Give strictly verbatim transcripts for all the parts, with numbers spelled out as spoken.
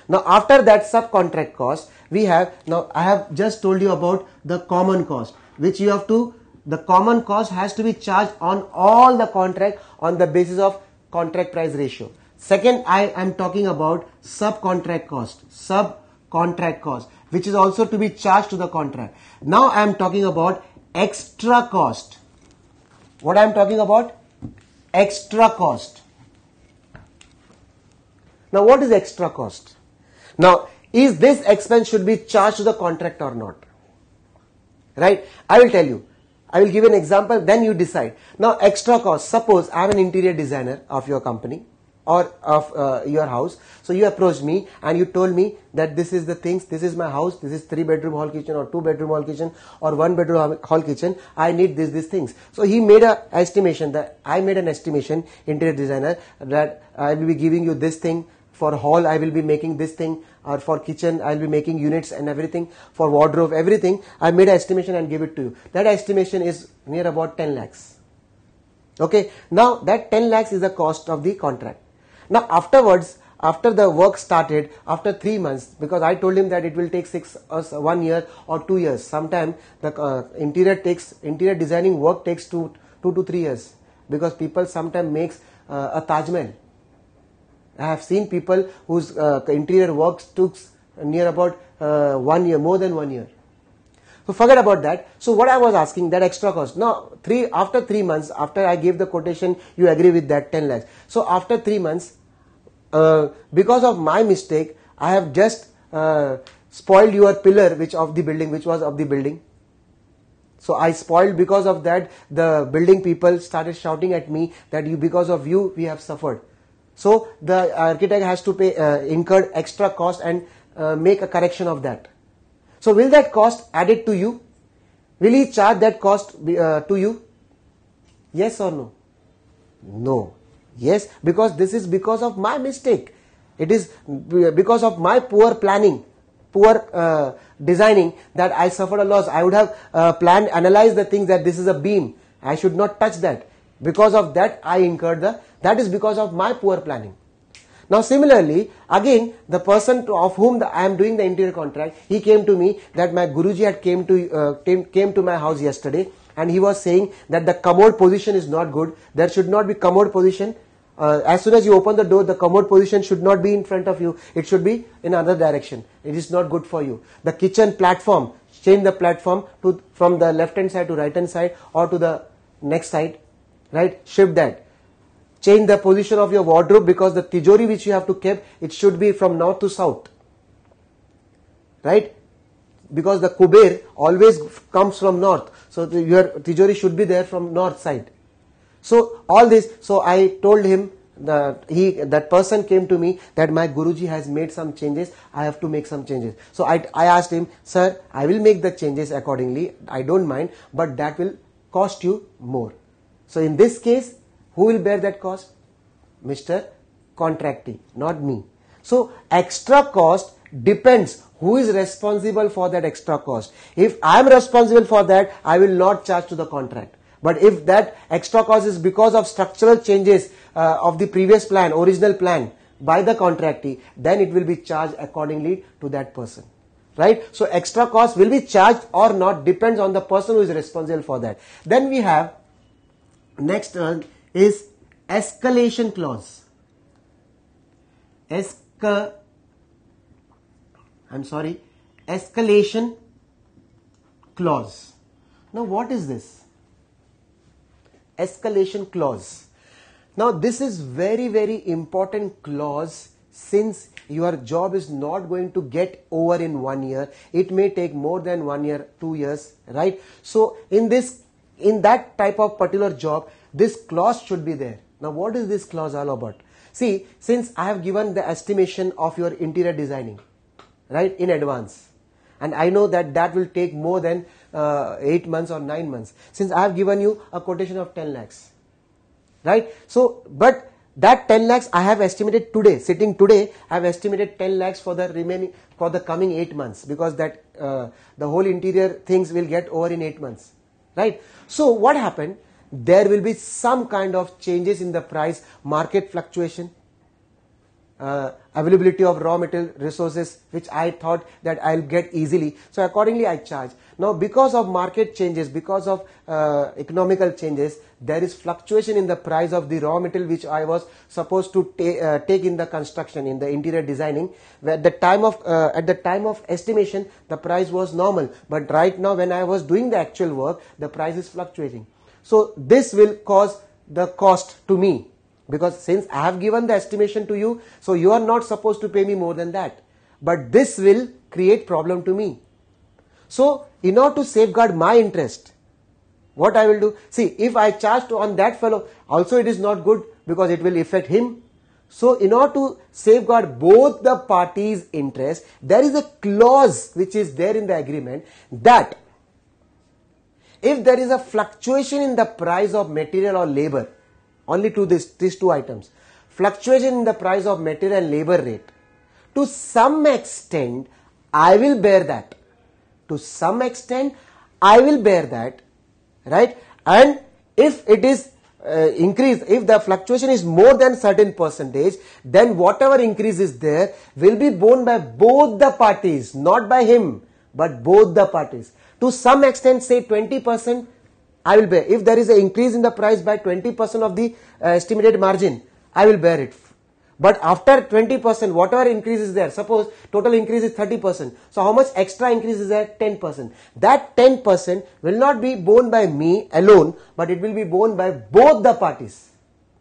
Now after that subcontract cost, we have, now I have just told you about the common cost, which you have to, the common cost has to be charged on all the contract on the basis of contract price ratio. Second, I am talking about subcontract cost, subcontract cost, which is also to be charged to the contract. Now I am talking about extra cost. What I am talking about? Extra cost. Now what is extra cost? Now, is this expense should be charged to the contract or not? Right? I will tell you. I will give an example, then you decide. Now extra cost, suppose I am an interior designer of your company or of uh, your house. So you approached me and you told me that this is the things, this is my house, this is three bedroom hall kitchen or two bedroom hall kitchen or one bedroom hall kitchen. I need this, these things. So he made a estimation that I made an estimation, interior designer, that I will be giving you this thing. For hall, I will be making this thing, or for kitchen, I will be making units and everything, for wardrobe, everything. I made an estimation and give it to you. That estimation is near about ten lakhs. Okay. Now that ten lakhs is the cost of the contract. Now afterwards, after the work started, after three months, because I told him that it will take six, uh, one year or two years. Sometime the uh, interior takes, interior designing work takes two, two to three years, because people sometimes makes uh, a Taj Mahal. I have seen people whose uh, interior works took near about uh, one year, more than one year. So forget about that. So what I was asking, that extra cost. Now, three after three months, after I gave the quotation, you agree with that ten lakhs. So after three months, uh, because of my mistake, I have just uh, spoiled your pillar, which of the building, which was of the building. So I spoiled, because of that, the building people started shouting at me that you, because of you, we have suffered. So the architect has to pay, uh, incur extra cost and uh, make a correction of that. So will that cost added to you? Will he charge that cost uh, to you? Yes or no? No. Yes, because this is because of my mistake. It is because of my poor planning, poor uh, designing, that I suffered a loss. I would have uh, planned, analyzed the things that this is a beam. I should not touch that. Because of that, I incurred the, that is because of my poor planning. Now similarly, again, the person to, of whom the, I am doing the interior contract, he came to me that my Guruji had came to, uh, came, came to my house yesterday, and he was saying that the commode position is not good. There should not be commode position. Uh, as soon as you open the door, the commode position should not be in front of you. It should be in another direction. It is not good for you. The kitchen platform, change the platform to, from the left hand side to right hand side or to the next side. Right, shift that. Change the position of your wardrobe, because the tijori which you have to keep, it should be from north to south. Right, because the kuber always comes from north, so the, your tijori should be there from north side. So all this, so I told him that he, that person came to me that my Guruji has made some changes, I have to make some changes. So I, I asked him, sir, I will make the changes accordingly, I don't mind, but that will cost you more. So in this case, who will bear that cost? Mister Contractee, not me. So extra cost depends who is responsible for that extra cost. If I am responsible for that, I will not charge to the contract. But if that extra cost is because of structural changes uh, of the previous plan, original plan by the contractee, then it will be charged accordingly to that person. Right? So extra cost will be charged or not, depends on the person who is responsible for that. Then we have next uh, is escalation clause. Esca, I'm sorry, escalation clause. Now what is this? Escalation clause. Now this is very very important clause, since your job is not going to get over in one year. It may take more than one year, two years, right? So in this, in that type of particular job, this clause should be there. Now what is this clause all about? See, since I have given the estimation of your interior designing, right, in advance, and I know that that will take more than uh, eight months or nine months, since I have given you a quotation of ten lakhs, right? So, but that ten lakhs I have estimated today, sitting today, I have estimated ten lakhs for the remaining, for the coming eight months, because that uh, the whole interior things will get over in eight months, right? So what happened? There will be some kind of changes in the price, market fluctuation, uh, availability of raw material resources which I thought that I'll get easily. So accordingly I charge. Now because of market changes, because of uh, economical changes, there is fluctuation in the price of the raw material which I was supposed to ta uh, take in the construction, in the interior designing. Where at the time of uh, at the time of estimation the price was normal, but right now when I was doing the actual work, the price is fluctuating. So this will cause the cost to me, because since I have given the estimation to you, so you are not supposed to pay me more than that. But this will create problem to me. So in order to safeguard my interest, what I will do, see, if I charge to on that fellow, also it is not good because it will affect him. So in order to safeguard both the parties' interest, there is a clause which is there in the agreement that if there is a fluctuation in the price of material or labor, only to this, these two items, fluctuation in the price of material and labor rate, to some extent I will bear that. To some extent I will bear that, right? And if it is uh, increase, if the fluctuation is more than certain percentage, then whatever increase is there will be borne by both the parties, not by him, but both the parties. To some extent, say twenty percent, I will bear. If there is an increase in the price by twenty percent of the uh, estimated margin, I will bear it. But after twenty percent, whatever increase is there, suppose total increase is thirty percent. So how much extra increase is there? ten percent. That ten percent will not be borne by me alone, but it will be borne by both the parties.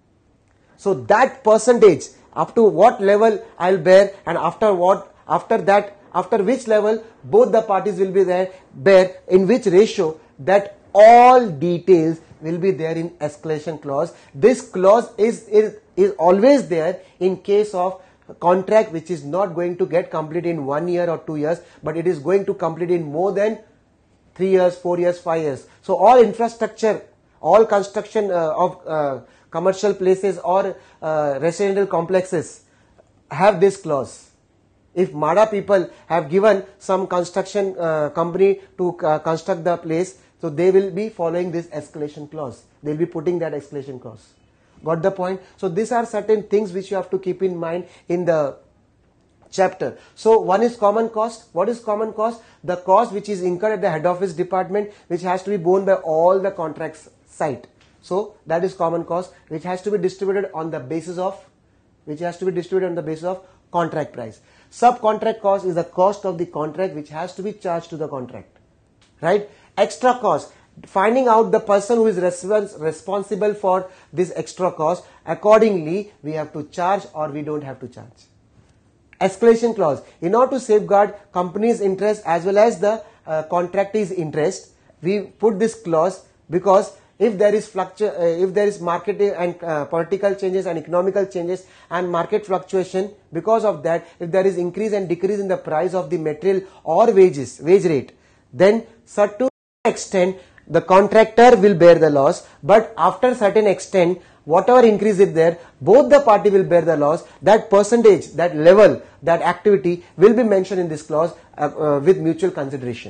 So that percentage, up to what level I will bear, and after what, after that, after which level both the parties will be there, bear, in which ratio, that all details will be there in escalation clause. This clause is, is, is always there in case of contract which is not going to get completed in one year or two years, but it is going to complete in more than three years, four years, five years. So all infrastructure, all construction uh, of uh, commercial places or uh, residential complexes have this clause. If MADA people have given some construction uh, company to uh, construct the place, so they will be following this escalation clause. They will be putting that escalation clause. Got the point? So these are certain things which you have to keep in mind in the chapter. So one is common cost. What is common cost? The cost which is incurred at the head office department, which has to be borne by all the contracts site. So that is common cost, which has to be distributed on the basis of, which has to be distributed on the basis of contract price. Subcontract cost is the cost of the contract which has to be charged to the contract. Right? Extra cost, finding out the person who is respons responsible for this extra cost. Accordingly, we have to charge or we don't have to charge. Escalation clause, in order to safeguard company's interest as well as the uh, contractee's interest, we put this clause because if there is fluctu uh, if there is market and uh, political changes and economical changes and market fluctuation, because of that, if there is increase and decrease in the price of the material or wages, wage rate, then certain extent the contractor will bear the loss, but after certain extent whatever increase is there, both the party will bear the loss. That percentage, that level, that activity will be mentioned in this clause uh, uh, with mutual consideration.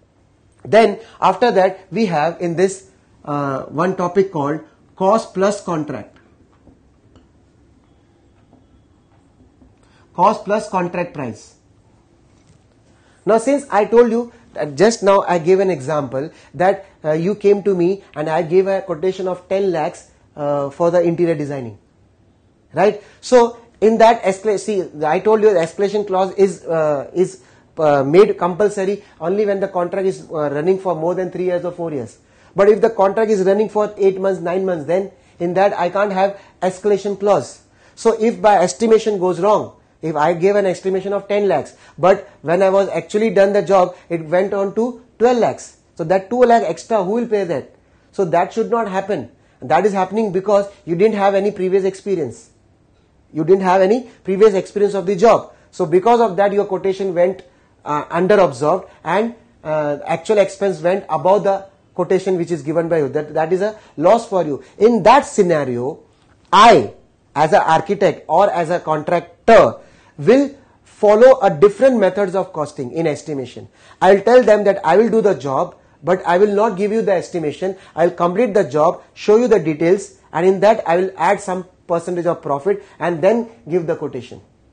Then after that we have in this uh, one topic called cost plus contract. Cost plus contract price. Now since I told you, just now I gave an example that uh, you came to me and I gave a quotation of ten lakhs uh, for the interior designing, right? So in that escalation, see, I told you the escalation clause is uh, is uh, made compulsory only when the contract is uh, running for more than three years or four years. But if the contract is running for eight months, nine months, then in that I can't have escalation clause. So if by estimation goes wrong, if I gave an estimation of ten lakhs, but when I was actually done the job, it went on to twelve lakhs. So that two lakh extra, who will pay that? So that should not happen. That is happening because you didn't have any previous experience. You didn't have any previous experience of the job. So because of that, your quotation went uh, under absorbed and uh, actual expense went above the quotation which is given by you. That, that is a loss for you. In that scenario, I, as an architect or as a contractor, will follow a different methods of costing in estimation. I will tell them that I will do the job, but I will not give you the estimation. I will complete the job, show you the details, and in that I will add some percentage of profit and then give the quotation.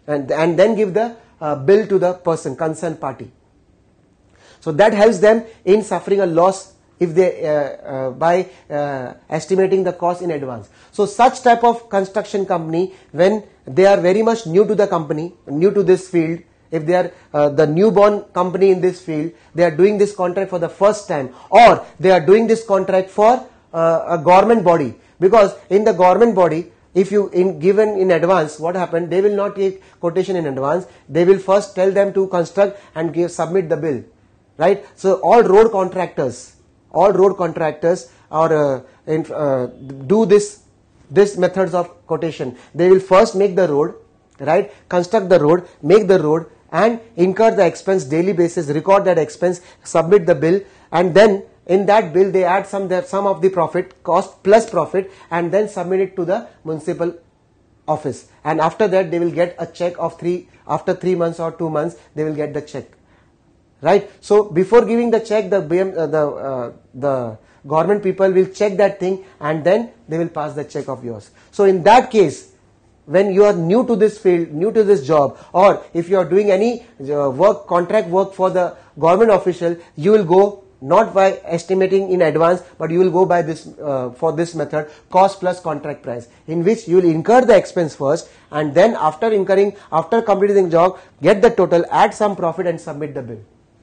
and, and then give the uh, bill to the person, concerned party. So that helps them in suffering a loss if they uh, uh, by uh, estimating the cost in advance. So such type of construction company, when they are very much new to the company, new to this field, if they are uh, the newborn company in this field, they are doing this contract for the first time, or they are doing this contract for uh, a government body, because in the government body, if you in given in advance, what happened, they will not take quotation in advance, they will first tell them to construct and give submit the bill, right? So all road contractors, all road contractors or uh, in, uh, do this this methods of quotation. They will first make the road, right, construct the road, make the road, and incur the expense daily basis, record that expense, submit the bill, and then in that bill they add some the sum of the profit, cost plus profit, and then submit it to the municipal office. And after that they will get a check of three, after three months or two months they will get the check, right? So before giving the check, the B M, uh, the uh, the government people will check that thing, and then they will pass the check of yours. So in that case, when you are new to this field, new to this job, or if you are doing any uh, work, contract work for the government official, you will go not by estimating in advance, but you will go by this uh, for this method, cost plus contract price, in which you will incur the expense first, and then after incurring, after completing the job, get the total, add some profit, and submit the bill.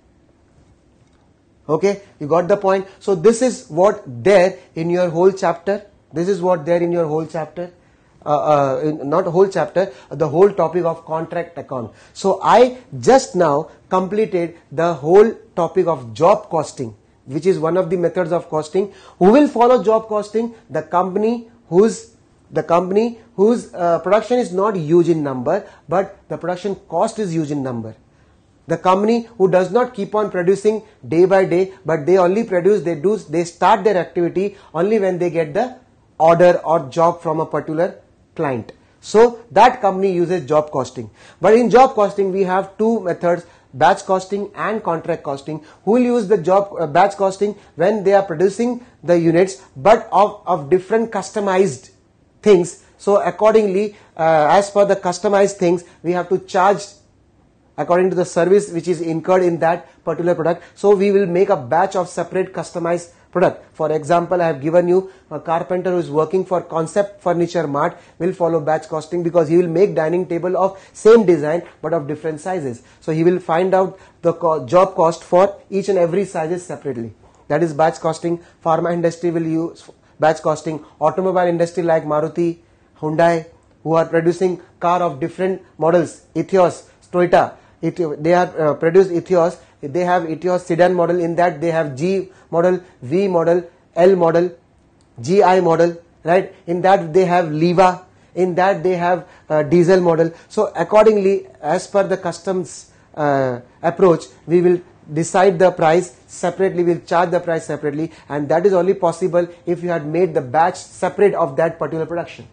Okay, you got the point. So this is what there in your whole chapter. This is what there in your whole chapter. Uh, uh, in, not whole chapter, the whole topic of contract account. So I just now completed the whole topic of job costing, which is one of the methods of costing. Who will follow job costing? The company whose the company whose uh, production is not huge in number, but the production cost is huge in number. The company who does not keep on producing day by day, but they only produce, they do, they start their activity only when they get the order or job from a particular client. So that company uses job costing. But in job costing we have two methods, batch costing and contract costing. Who will use the job uh, batch costing? When they are producing the units but of, of different customized things. So accordingly, uh, as per the customized things, we have to charge according to the service which is incurred in that particular product. So we will make a batch of separate customized product. For example, I have given you a carpenter who is working for Concept Furniture Mart will follow batch costing, because he will make dining table of same design but of different sizes. So he will find out the co job cost for each and every sizes separately. That is batch costing. Pharma industry will use batch costing. Automobile industry like Maruti, Hyundai, who are producing car of different models, Etios, Toyota, it, they have uh, produced Etios. They have Etios sedan model. In that they have G model, V model, L model, G I model, right? In that they have Liva. In that they have uh, diesel model. So accordingly, as per the customs uh, approach, we will decide the price separately, we will charge the price separately, and that is only possible if you had made the batch separate of that particular production.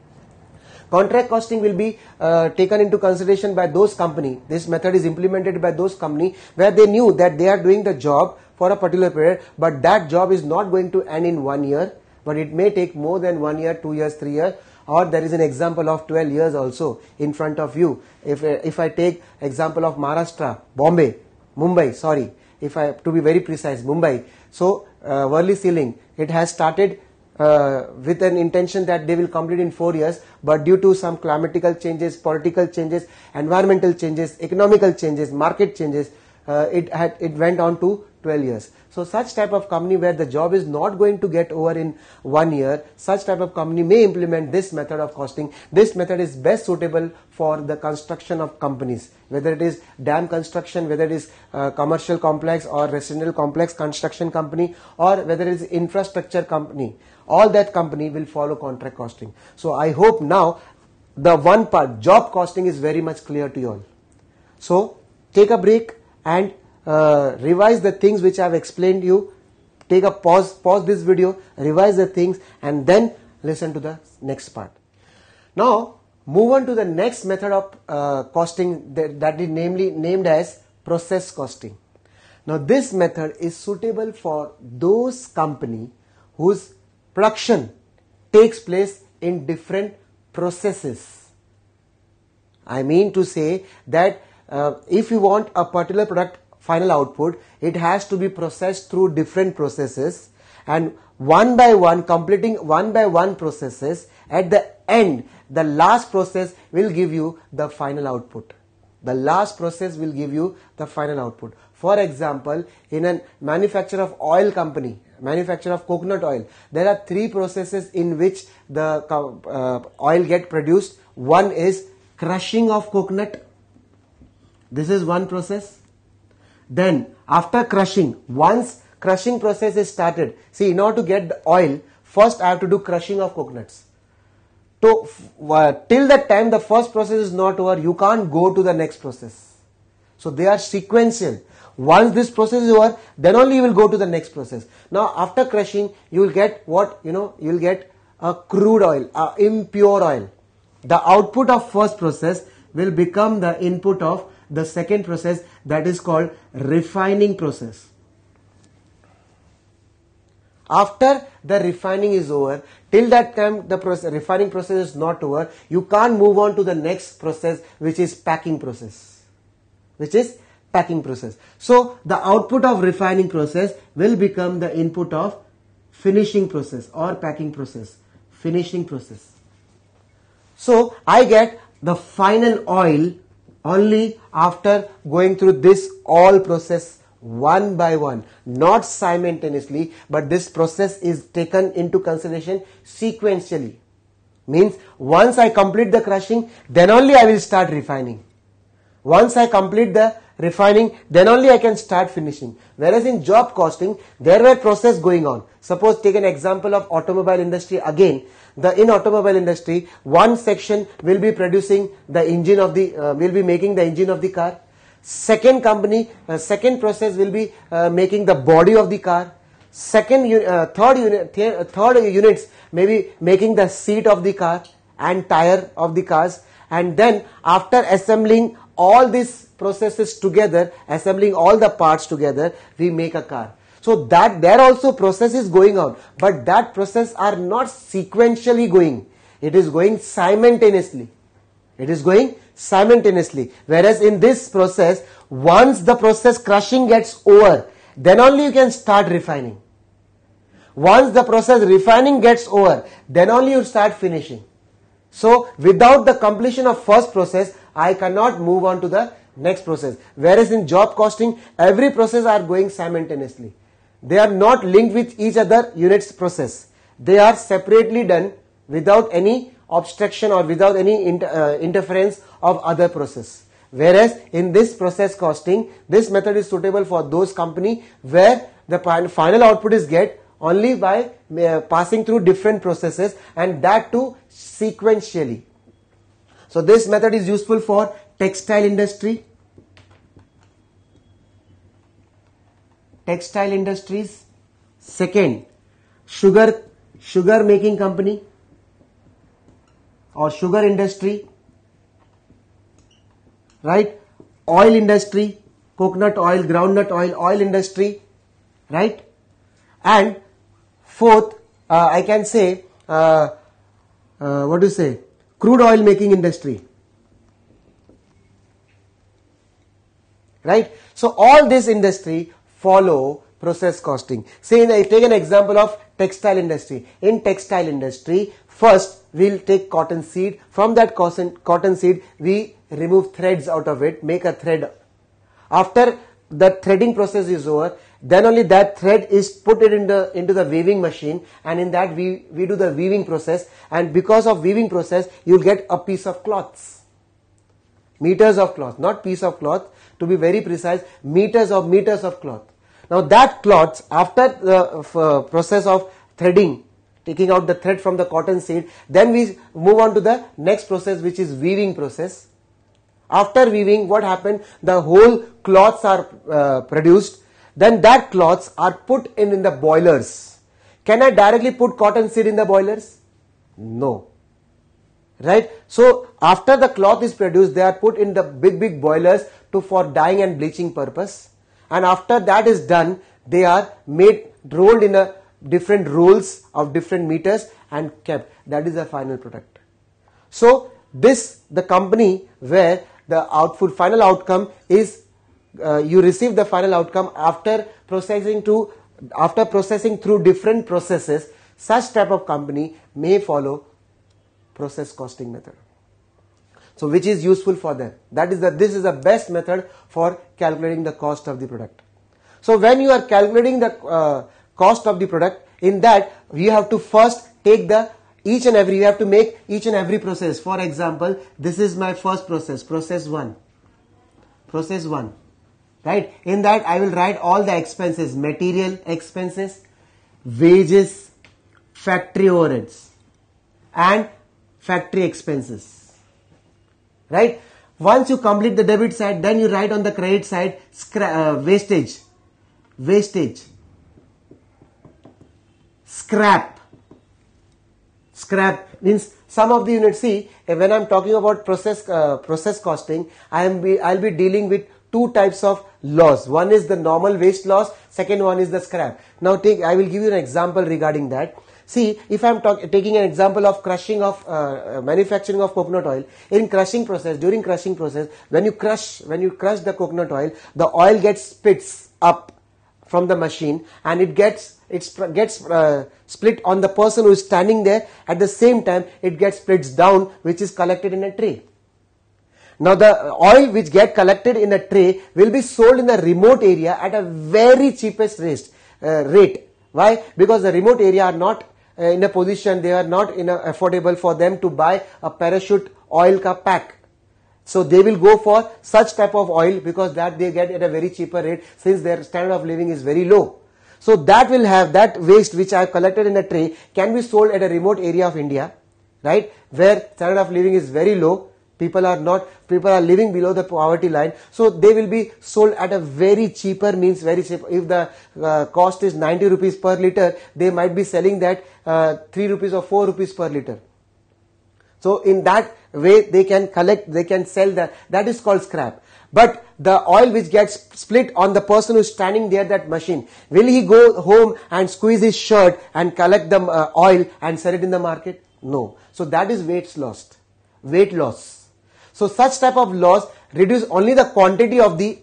Contract costing will be uh, taken into consideration by those company. This method is implemented by those company where they knew that they are doing the job for a particular period, but that job is not going to end in one year, but it may take more than one year, two years, three years, or there is an example of twelve years also in front of you. If, if I take example of Maharashtra, Bombay, Mumbai, sorry, if I to be very precise, Mumbai. So uh, Worli Ceiling, it has started Uh, with an intention that they will complete in four years, but due to some climatical changes, political changes, environmental changes, economical changes, market changes, uh, it had it went on to twelve years. So such type of company where the job is not going to get over in one year, such type of company may implement this method of costing. This method is best suitable for the construction of companies, whether it is dam construction, whether it is uh, commercial complex or residential complex construction company, or whether it is infrastructure company. All that company will follow contract costing. So I hope now the one part, job costing, is very much clear to you all. So take a break and uh, revise the things which I have explained you. Take a pause, pause this video, revise the things, and then listen to the next part. Now move on to the next method of uh, costing that, that is namely named as process costing. Now this method is suitable for those company whose production takes place in different processes. I mean to say that uh, if you want a particular product final output, it has to be processed through different processes, and one by one, completing one by one processes, at the end, the last process will give you the final output. The last process will give you the final output. For example, in a manufacture of oil company, manufacture of coconut oil, there are three processes in which the uh, oil get produced. One is crushing of coconut. This is one process. Then after crushing, once crushing process is started, see, in order to get the oil, first I have to do crushing of coconuts. So uh, till that time the first process is not over, you can't go to the next process. So they are sequential. Once this process is over, then only you will go to the next process. Now after crushing, you will get what? You know, you will get a crude oil, a impure oil. The output of first process will become the input of the second process, that is called refining process. After the refining is over, till that time the process, refining process is not over, you can't move on to the next process, which is packing process. Which is packing process. So the output of refining process will become the input of finishing process or packing process. Finishing process. So I get the final oil only after going through this all process one by one, not simultaneously, but this process is taken into consideration sequentially. Means once I complete the crushing, then only I will start refining. Once I complete the refining, then only I can start finishing. Whereas in job costing, there were process going on. Suppose take an example of automobile industry again. The in automobile industry, one section will be producing the engine of the, uh, will be making the engine of the car. Second company, uh, second process will be uh, making the body of the car. Second, uh, third unit, th third units may be making the seat of the car and tire of the cars. And then after assembling all these processes together, assembling all the parts together, we make a car. So that there also process is going on, but that process are not sequentially going. It is going simultaneously. It is going simultaneously. Whereas in this process, once the process crushing gets over, then only you can start refining. Once the process refining gets over, then only you start finishing. So without the completion of first process, I cannot move on to the next process. Whereas in job costing, every process are going simultaneously. They are not linked with each other units process. They are separately done without any obstruction or without any inter, uh, interference of other process. Whereas in this process costing, this method is suitable for those company where the final output is get only by uh, passing through different processes, and that too sequentially. So this method is useful for textile industry, textile industries. Second, sugar, sugar making company or sugar industry, right? Oil industry, coconut oil, groundnut oil, oil industry, right? And fourth, uh, I can say, uh, uh, what do you say? Crude oil making industry, right? So all this industry follow process costing. Say, I take an example of textile industry. In textile industry, first we'll take cotton seed. From that cotton, cotton seed, we remove threads out of it, make a thread. After the threading process is over, then only that thread is put it in the, into the weaving machine, and in that we, we do the weaving process, and because of weaving process, you'll get a piece of cloths. Meters of cloth, not piece of cloth, to be very precise, meters of meters of cloth. Now that cloths, after the uh, process of threading, taking out the thread from the cotton seed, then we move on to the next process, which is weaving process. After weaving, what happened? The whole cloths are uh, produced. Then that cloths are put in, in the boilers. Can I directly put cotton seed in the boilers? No. Right? So after the cloth is produced, they are put in the big big boilers to for dyeing and bleaching purpose. And after that is done, they are made, rolled in a different rolls of different meters and kept. That is the final product. So this the company where the output final outcome is uh, you receive the final outcome after processing to after processing through different processes. Such type of company may follow process costing method. So which is useful for them. That is the this is the best method for calculating the cost of the product. So when you are calculating the uh, cost of the product, in that you have to first take the each and every, you have to make each and every process. For example, this is my first process, process one. Process one. Right? In that I will write all the expenses, material expenses, wages, factory overheads and factory expenses. Right? Once you complete the debit side, then you write on the credit side scra- uh, wastage, wastage, scrap. Scrap means some of the units. See, when I am talking about process uh, process costing, I am be I'll be dealing with two types of loss. One is the normal waste loss. Second one is the scrap. Now, take I will give you an example regarding that. See, if I am talk, taking an example of crushing of uh, manufacturing of coconut oil, in crushing process, during crushing process, when you crush when you crush the coconut oil, the oil gets spits up from the machine and it gets it gets uh, split on the person who is standing there. At the same time, it gets splits down, which is collected in a tray. Now the oil which get collected in a tray will be sold in the remote area at a very cheapest rate. Uh, rate. Why? Because the remote area are not uh, in a position, they are not in a, affordable for them to buy a parachute oil ka pack. So they will go for such type of oil because that they get at a very cheaper rate since their standard of living is very low. So that will have that waste which I have collected in a tray can be sold at a remote area of India, right, where standard of living is very low. People are not, people are living below the poverty line. So they will be sold at a very cheaper, means very cheap. If the uh, cost is ninety rupees per liter, they might be selling that uh, three rupees or four rupees per liter. So in that way they can collect, they can sell that. That is called scrap. But the oil which gets split on the person who is standing there, that machine, will he go home and squeeze his shirt and collect the uh, oil and sell it in the market? No. So that is weight loss. Weight loss. So such type of loss reduce only the quantity of the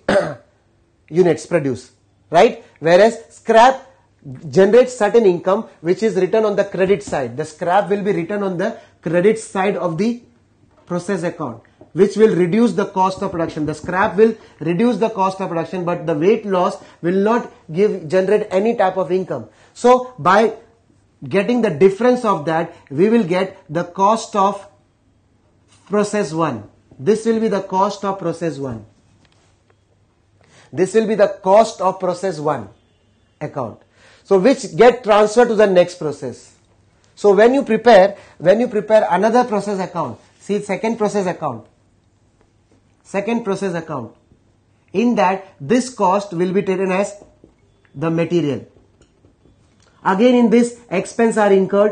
units produced, right? Whereas scrap generates certain income which is written on the credit side. The scrap will be written on the credit side of the process account, which will reduce the cost of production. The scrap will reduce the cost of production, but the weight loss will not give generate any type of income. So by getting the difference of that, we will get the cost of process one. This will be the cost of process one. This will be the cost of process one account. So which get transferred to the next process. So when you prepare, when you prepare another process account, see second process account, second process account, in that this cost will be taken as the material. Again in this expense are incurred.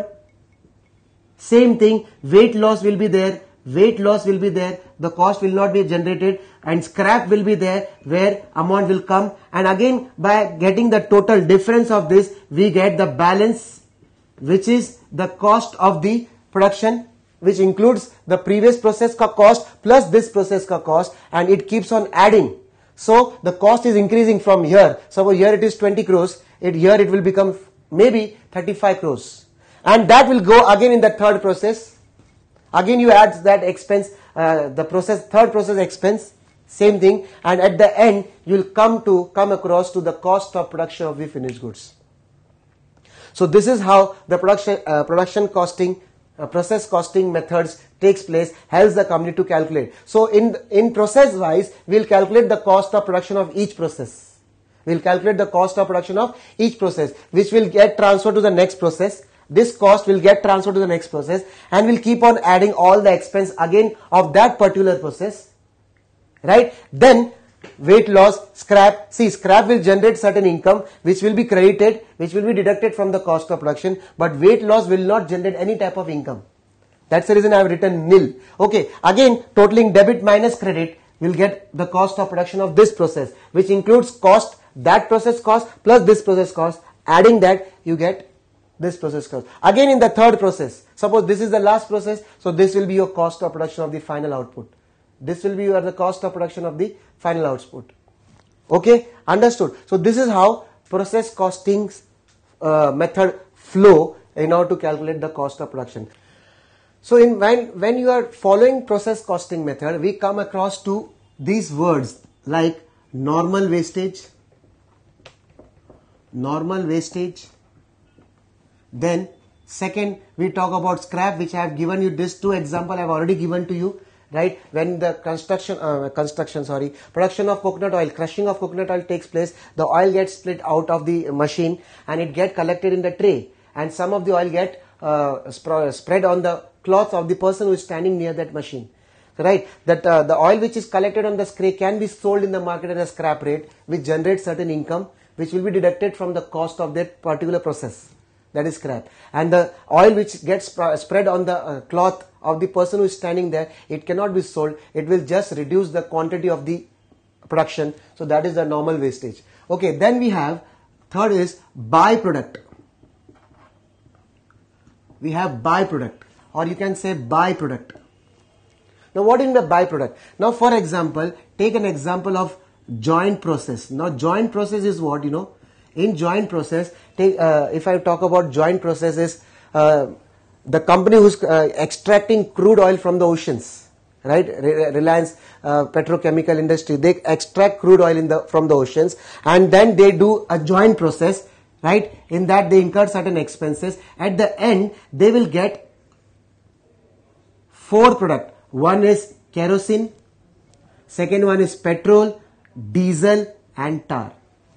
Same thing, weight loss will be there, weight loss will be there, the cost will not be generated, and scrap will be there where amount will come, and again by getting the total difference of this we get the balance, which is the cost of the production, which includes the previous process ka cost plus this process ka cost, and it keeps on adding. So the cost is increasing from here. So here it is twenty crores, it here it will become maybe thirty-five crores, and that will go again in the third process. Again you add that expense, uh, the process, third process expense, same thing, and at the end you will come to come across to the cost of production of the finished goods. So this is how the production uh, production costing, uh, process costing methods takes place, helps the company to calculate. So in in process wise, we will calculate the cost of production of each process. We will calculate the cost of production of each process, which will get transferred to the next process. This cost will get transferred to the next process, and will keep on adding all the expense again of that particular process, right? Then weight loss, scrap, see scrap will generate certain income which will be credited, which will be deducted from the cost of production, but weight loss will not generate any type of income. That's the reason I have written nil. Okay, again totaling debit minus credit will get the cost of production of this process, which includes cost, that process cost plus this process cost. Adding that you get This process cost. Again in the third process, suppose this is the last process, so this will be your cost of production of the final output. This will be your the cost of production of the final output. Okay, understood. So this is how process costing uh, method flow in order to calculate the cost of production. So in when, when you are following process costing method, we come across to these words like normal wastage, normal wastage. Then second, we talk about scrap, which I have given you this two example I have already given to you, right? When the construction, uh, construction, sorry, production of coconut oil, crushing of coconut oil takes place, the oil gets split out of the machine and it get collected in the tray, and some of the oil get uh, sp spread on the cloth of the person who is standing near that machine. Right, that uh, the oil which is collected on the tray can be sold in the market at a scrap rate, which generates certain income, which will be deducted from the cost of that particular process, that is scrap. And the oil which gets spread on the uh, cloth of the person who is standing there, it cannot be sold, it will just reduce the quantity of the production. So that is the normal wastage. Okay, then we have third is byproduct. We have byproduct, or you can say byproduct. Now what is the byproduct? Now for example, take an example of joint process. Now joint process is what, you know, in joint process, take, uh, if I talk about joint process is uh, the company who's uh, extracting crude oil from the oceans, right? Reliance uh, petrochemical industry, they extract crude oil in the from the oceans, and then they do a joint process, right? In that they incur certain expenses. At the end, they will get four products. One is kerosene, second one is petrol, diesel and tar.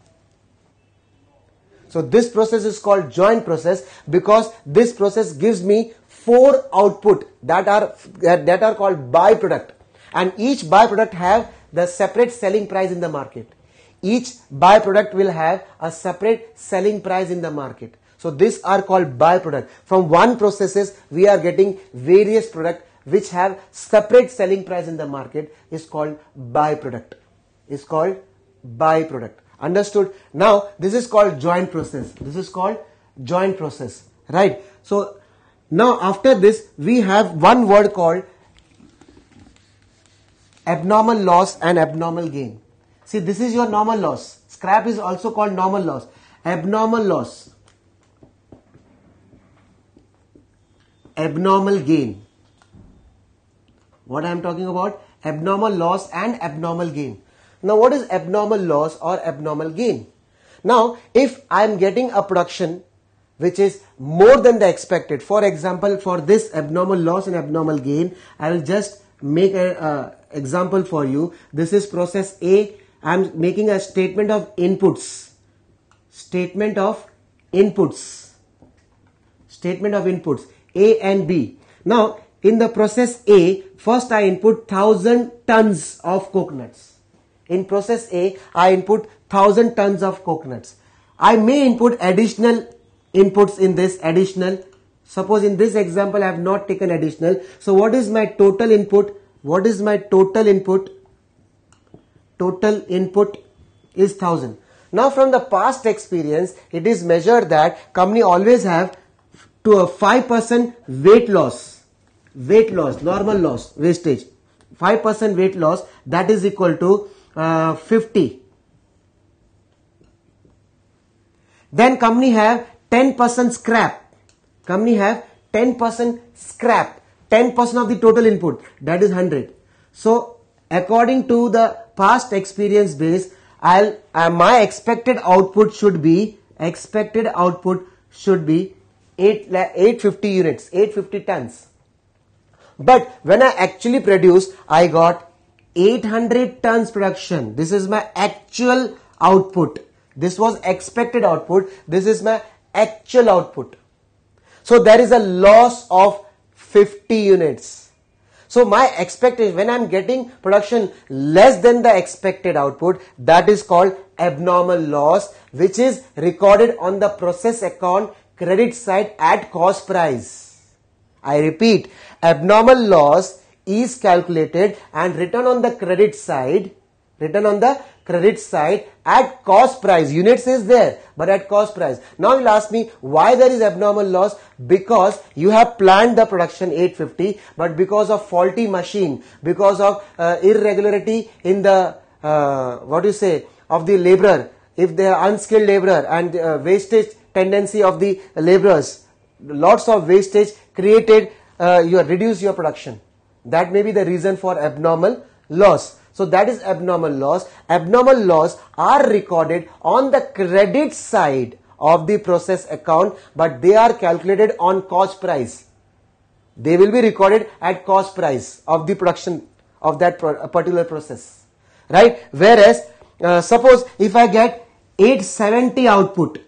So this process is called joint process because this process gives me four output that are that are called byproduct, and each byproduct have the separate selling price in the market. Each byproduct will have a separate selling price in the market. So these are called byproduct. From one processes we are getting various products which have separate selling price in the market is called byproduct. Is called byproduct. Understood? Now this is called joint process. This is called joint process, right? So now after this we have one word called abnormal loss and abnormal gain. See, this is your normal loss. Scrap is also called normal loss. Abnormal loss, abnormal gain. What I am talking about? Abnormal loss and abnormal gain. Now what is abnormal loss or abnormal gain? Now if I am getting a production which is more than the expected, for example, for this abnormal loss and abnormal gain, I will just make an uh, example for you. This is process A. I am making a statement of inputs. Statement of inputs. Statement of inputs A and B. Now in the process A, first I input one thousand tons of coconuts. In process A, I input one thousand tons of coconuts. I may input additional inputs in this additional. Suppose in this example I have not taken additional. So what is my total input? What is my total input? Total input is one thousand. Now from the past experience, it is measured that company always have to a five percent weight loss. Weight loss, normal loss, wastage, five percent weight loss, that is equal to uh, fifty. Then company have ten percent scrap. Company have ten percent scrap, ten percent of the total input, that is one hundred. So according to the past experience base, I'll uh, my expected output should be expected output should be eight eight fifty units, eight fifty tons. But when I actually produced, I got eight hundred tons production. This is my actual output. This was expected output. This is my actual output. So there is a loss of fifty units. So my expectation, when I am getting production less than the expected output, that is called abnormal loss, which is recorded on the process account credit side at cost price. I repeat, abnormal loss is calculated and written on the credit side, written on the credit side at cost price. Units is there, but at cost price. Now you'll ask me why there is abnormal loss. Because you have planned the production eight fifty, but because of faulty machine, because of uh, irregularity in the uh, what do you say of the laborer, if they are unskilled laborer, and uh, wastage tendency of the laborers, lots of wastage created, uh, you reduce your production. That may be the reason for abnormal loss. So that is abnormal loss. Abnormal loss are recorded on the credit side of the process account, but they are calculated on cost price. They will be recorded at cost price of the production of that particular process, right? Whereas uh, suppose if I get eight seventy output,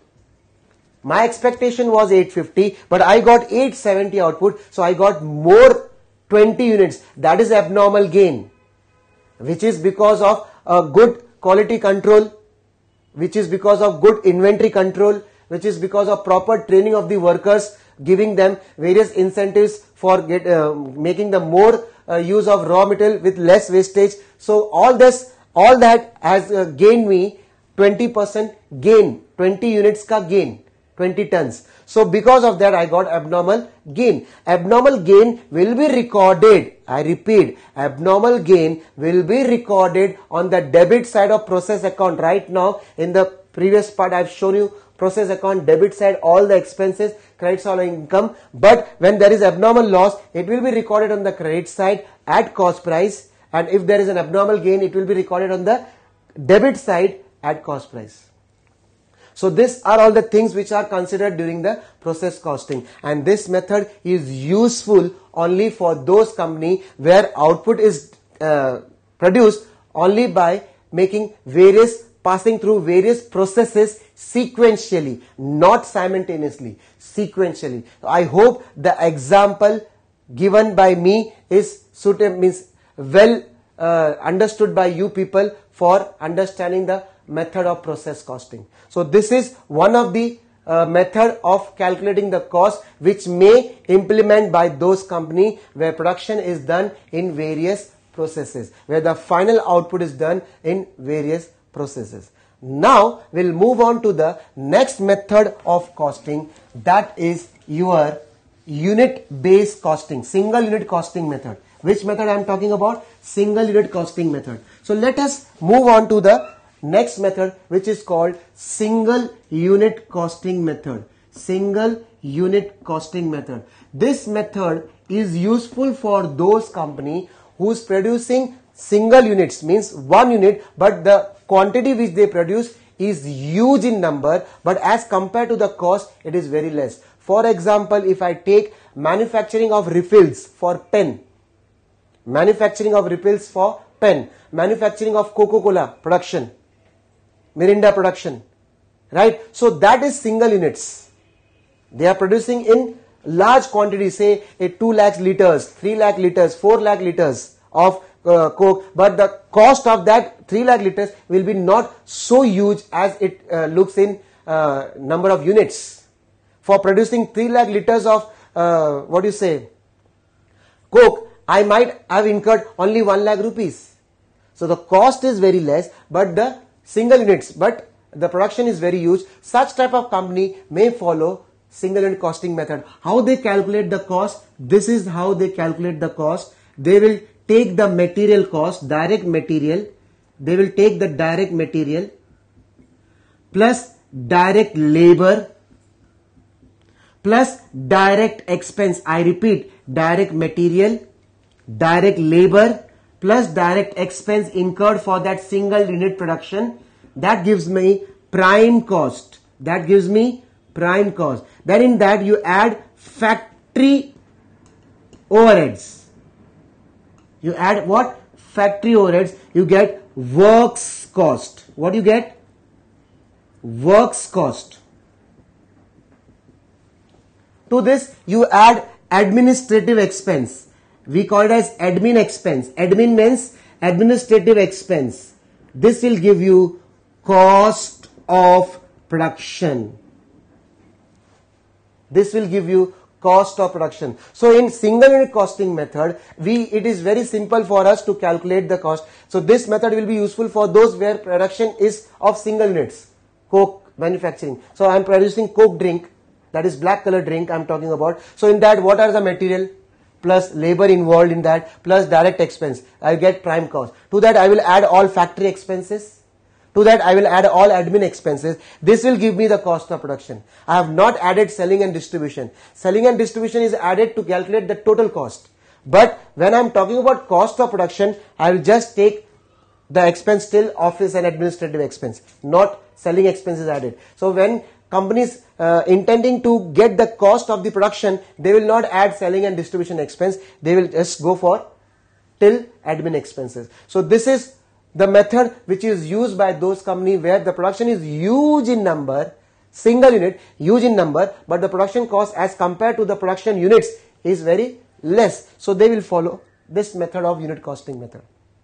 my expectation was eight fifty, but I got eight seventy output, so I got more twenty units. That is abnormal gain, which is because of a good quality control, which is because of good inventory control, which is because of proper training of the workers, giving them various incentives for get, uh, making the more uh, use of raw material with less wastage. So all this, all that has uh, gained me twenty percent gain, twenty units ka gain, twenty tons. So because of that I got abnormal gain. Abnormal gain will be recorded, I repeat, abnormal gain will be recorded on the debit side of process account. Right now in the previous part I have shown you process account, debit side, all the expenses, credit side income. But when there is abnormal loss, it will be recorded on the credit side at cost price, and if there is an abnormal gain, it will be recorded on the debit side at cost price. So these are all the things which are considered during the process costing, and this method is useful only for those company where output is uh, produced only by making various, passing through various processes sequentially, not simultaneously, sequentially. I hope the example given by me is suitable, means well uh, understood by you people for understanding the method of process costing. So this is one of the uh, method of calculating the cost which may implement by those company where production is done in various processes, where the final output is done in various processes. Now we'll move on to the next method of costing, that is your unit based costing, single unit costing method. Which method I am talking about? Single unit costing method. So let us move on to the next method, which is called single unit costing method. Single unit costing method. This method is useful for those company who's producing single units, means one unit, but the quantity which they produce is huge in number, but as compared to the cost, it is very less. For example, if I take manufacturing of refills for pen, manufacturing of refills for pen, manufacturing of Coca-Cola production, Mirinda production, right? So that is single units. They are producing in large quantity, say a two lakh liters, three lakh liters, four lakh liters of uh, Coke, but the cost of that three lakh liters will be not so huge as it uh, looks in uh, number of units. For producing three lakh liters of uh, what do you say, Coke, I might have incurred only one lakh rupees. So the cost is very less, but the single units, but the production is very huge. Such type of company may follow single unit costing method. How they calculate the cost? This is how they calculate the cost. They will take the material cost, direct material. They will take the direct material plus direct labor plus direct expense. I repeat, direct material, direct labor plus direct expense incurred for that single unit production. That gives me prime cost. That gives me prime cost. Then in that you add factory overheads. You add what? Factory overheads. You get works cost. What do you get? Works cost. To this you add administrative expense. We call it as admin expense. Admin means administrative expense. This will give you cost of production. This will give you cost of production. So in single unit costing method, we it is very simple for us to calculate the cost. So this method will be useful for those where production is of single units. Coke manufacturing. So I am producing Coke drink, that is black color drink I am talking about. So in that, what are the material plus labor involved in that plus direct expense? I get prime cost. To that I will add all factory expenses. To that I will add all admin expenses. This will give me the cost of production. I have not added selling and distribution. Selling and distribution is added to calculate the total cost. But when I am talking about cost of production, I will just take the expense till office and administrative expense, not selling expenses added. So when companies uh, intending to get the cost of the production, they will not add selling and distribution expense. They will just go for till admin expenses. So this is the method which is used by those companies where the production is huge in number, single unit, huge in number, but the production cost as compared to the production units is very less. So they will follow this method of unit costing method.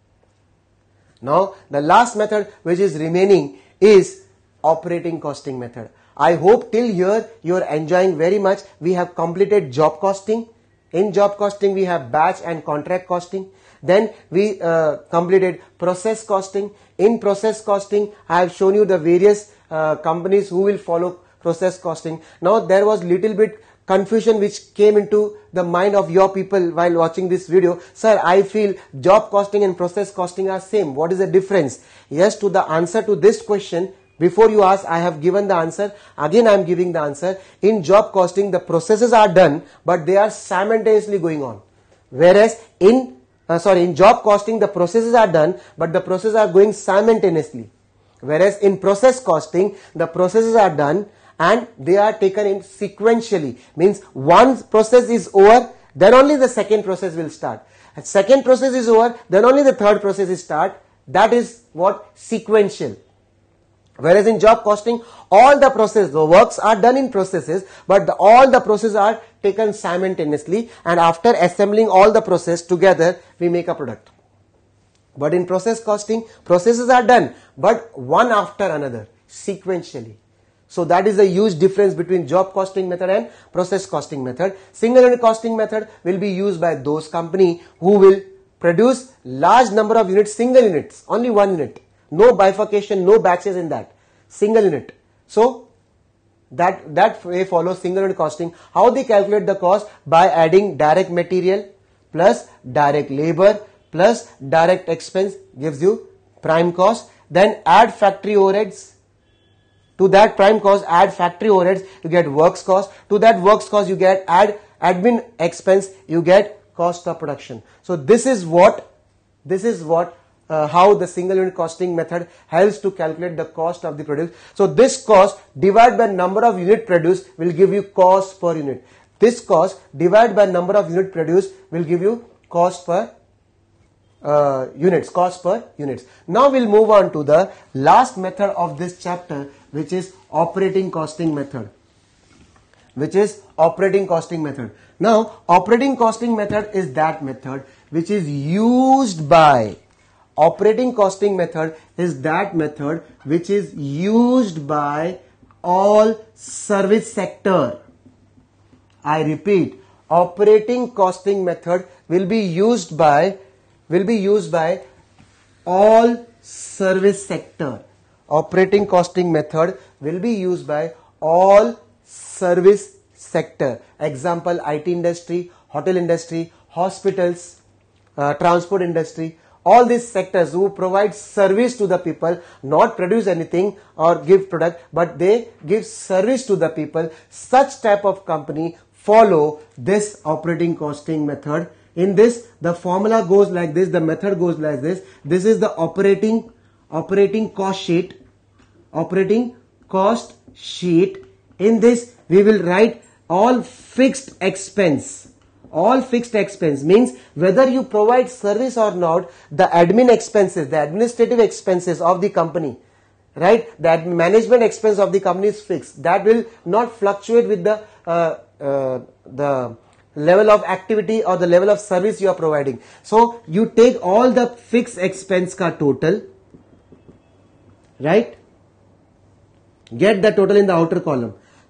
Now the last method which is remaining is operating costing method. I hope till here you are enjoying very much. We have completed job costing. In job costing we have batch and contract costing. Then we uh, completed process costing. In process costing, I have shown you the various uh, companies who will follow process costing. Now there was little bit confusion which came into the mind of your people while watching this video. Sir, I feel job costing and process costing are same. What is the difference? Yes, to the answer to this question, before you ask, I have given the answer. Again, I am giving the answer. In job costing, the processes are done, but they are simultaneously going on. Whereas in Uh, sorry, in job costing, the processes are done, but the processes are going simultaneously. Whereas in process costing, the processes are done and they are taken in sequentially. Means one process is over, then only the second process will start. And second process is over, then only the third process is start. That is what sequential. Whereas in job costing, all the process, the works are done in processes, but the, all the processes are taken simultaneously, and after assembling all the process together, we make a product. But in process costing, processes are done, but one after another, sequentially. So that is a huge difference between job costing method and process costing method. Single unit costing method will be used by those companies who will produce large number of units, single units, only one unit. No bifurcation, no batches in that. Single unit. So that, that way follows single unit costing. How they calculate the cost? By adding direct material plus direct labor plus direct expense gives you prime cost. Then add factory overheads. To that prime cost, add factory overheads, you get works cost. To that works cost, you get add admin expense, you get cost of production. So this is what, this is what Uh, how the single unit costing method helps to calculate the cost of the produce. So this cost divided by number of unit produced will give you cost per unit. This cost divided by number of unit produced will give you cost per uh, units, cost per units. Now we'll move on to the last method of this chapter, which is operating costing method. Which is operating costing method. Now operating costing method is that method which is used by Operating costing method is that method which is used by all service sector. I repeat, operating costing method will be used by will be used by all service sector. Operating costing method will be used by all service sector. Example, I T industry, hotel industry, hospitals, uh, transport industry. All these sectors who provide service to the people, not produce anything or give product, but they give service to the people. Such type of company follow this operating costing method. In this, the formula goes like this, the method goes like this. This is the operating, operating cost sheet, operating cost sheet. In this, we will write all fixed expense. All fixed expense means whether you provide service or not, the admin expenses, the administrative expenses of the company, right? The management expense of the company is fixed. That will not fluctuate with the uh, uh, the level of activity or the level of service you are providing. So you take all the fixed expense ka total, right? Get the total in the outer column.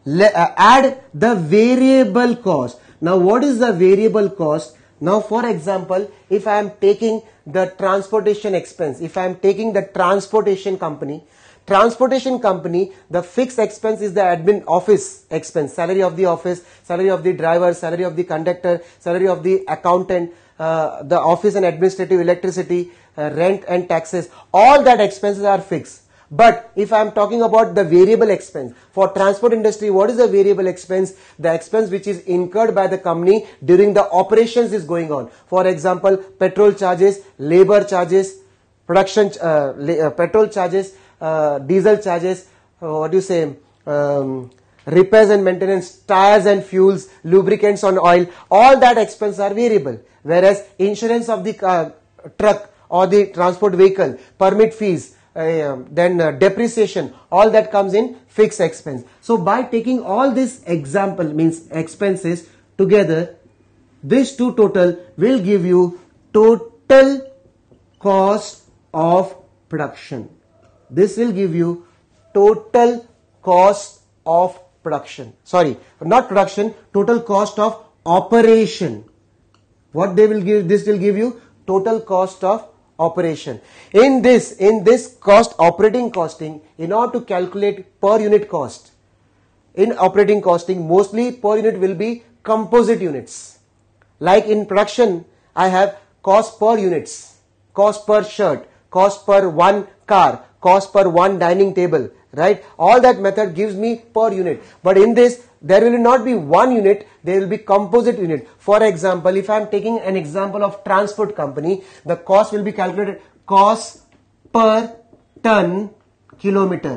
Le uh, add the variable cost. Now what is the variable cost? Now for example, if I am taking the transportation expense, if I am taking the transportation company, transportation company, the fixed expense is the admin office expense, salary of the office, salary of the driver, salary of the conductor, salary of the accountant, uh, the office and administrative, electricity, uh, rent and taxes, all that expenses are fixed. But if I am talking about the variable expense, for transport industry, what is the variable expense? The expense which is incurred by the company during the operations is going on. For example, petrol charges, labor charges, production, uh, uh, petrol charges, uh, diesel charges, uh, what do you say, um, repairs and maintenance, tires and fuels, lubricants on oil, all that expense are variable. Whereas insurance of the uh, truck or the transport vehicle, permit fees, Uh, then uh, depreciation, all that comes in fixed expense. So by taking all this example means expenses together, this two total will give you total cost of production. This will give you total cost of production. Sorry, not production, total cost of operation. What they will give, this will give you total cost of operation. In this, in this cost, operating costing, in order to calculate per unit cost, in operating costing, mostly per unit will be composite units. Like in production, I have cost per units, cost per shirt, cost per one car, cost per one dining table, right? All that method gives me per unit. But in this, there will not be one unit, there will be composite unit. For example, if I am taking an example of transport company, the cost will be calculated cost per ton kilometer.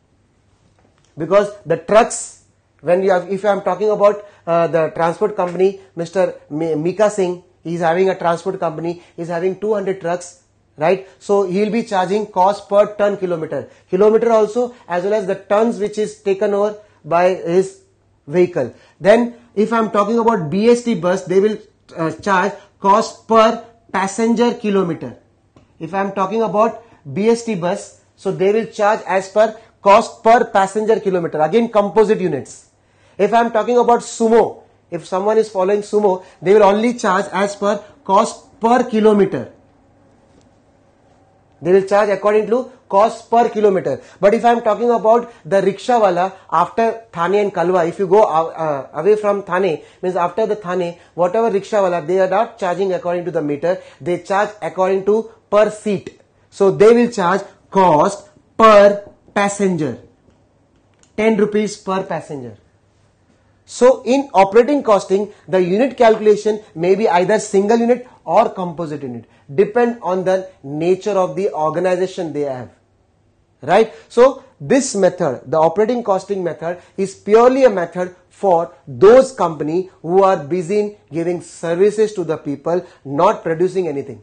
Because the trucks, when you have, if I am talking about uh, the transport company, Mister Mika Singh, he is having a transport company, he is having two hundred trucks, right? So he will be charging cost per ton kilometer. Kilometer also, as well as the tons which is taken over by his vehicle. Then if I am talking about B S T bus, they will uh, charge cost per passenger kilometer. If I am talking about B S T bus, so they will charge as per cost per passenger kilometer. Again, composite units. If I am talking about sumo, if someone is following sumo, they will only charge as per cost per kilometer. They will charge according to cost per kilometer. But if I am talking about the rickshaw wala, after Thane and Kalwa, if you go uh, away from Thane, means after the Thane, whatever rickshaw wala, they are not charging according to the meter, they charge according to per seat. So they will charge cost per passenger, ten rupees per passenger. So in operating costing, the unit calculation may be either single unit or composite unit, depend on the nature of the organization they have, right? So this method, the operating costing method, is purely a method for those company who are busy in giving services to the people, not producing anything.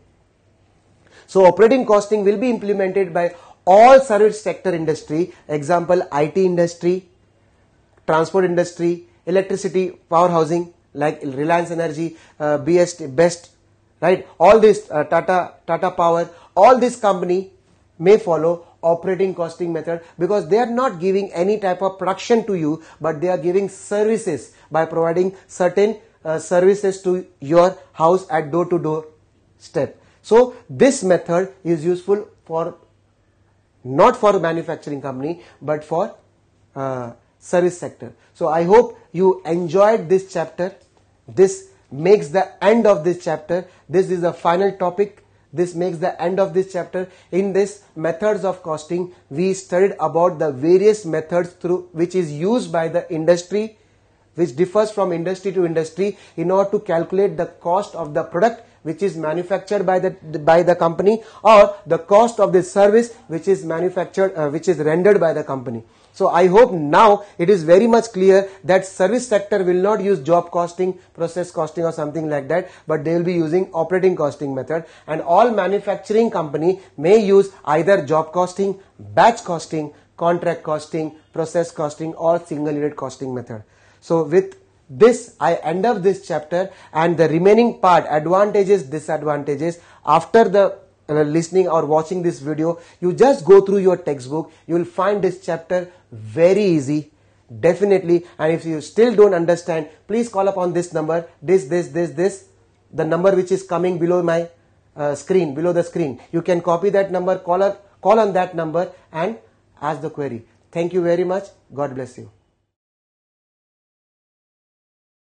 So operating costing will be implemented by all service sector industry, example I T industry, transport industry, electricity, power housing like Reliance Energy, uh, B S T, BEST, right? All this uh, Tata, Tata Power, all this company may follow operating costing method because they are not giving any type of production to you, but they are giving services by providing certain uh, services to your house at door to door step. So this method is useful for not for manufacturing company, but for uh, service sector. So I hope you enjoyed this chapter. This makes the end of this chapter. This is the final topic. This makes the end of this chapter. In this methods of costing, we studied about the various methods through which is used by the industry, which differs from industry to industry in order to calculate the cost of the product which is manufactured by the by the company, or the cost of the service which is manufactured uh, which is rendered by the company. So I hope now it is very much clear that service sector will not use job costing, process costing or something like that, but they will be using operating costing method, and all manufacturing company may use either job costing, batch costing, contract costing, process costing or single unit costing method. So with this I end up this chapter, and the remaining part, advantages, disadvantages, after the uh, listening or watching this video, you just go through your textbook. You will find this chapter very easy. Definitely. And if you still don't understand, please call up on this number, this, this, this, this, the number which is coming below my uh, screen, below the screen. You can copy that number, call, a, call on that number and ask the query. Thank you very much. God bless you.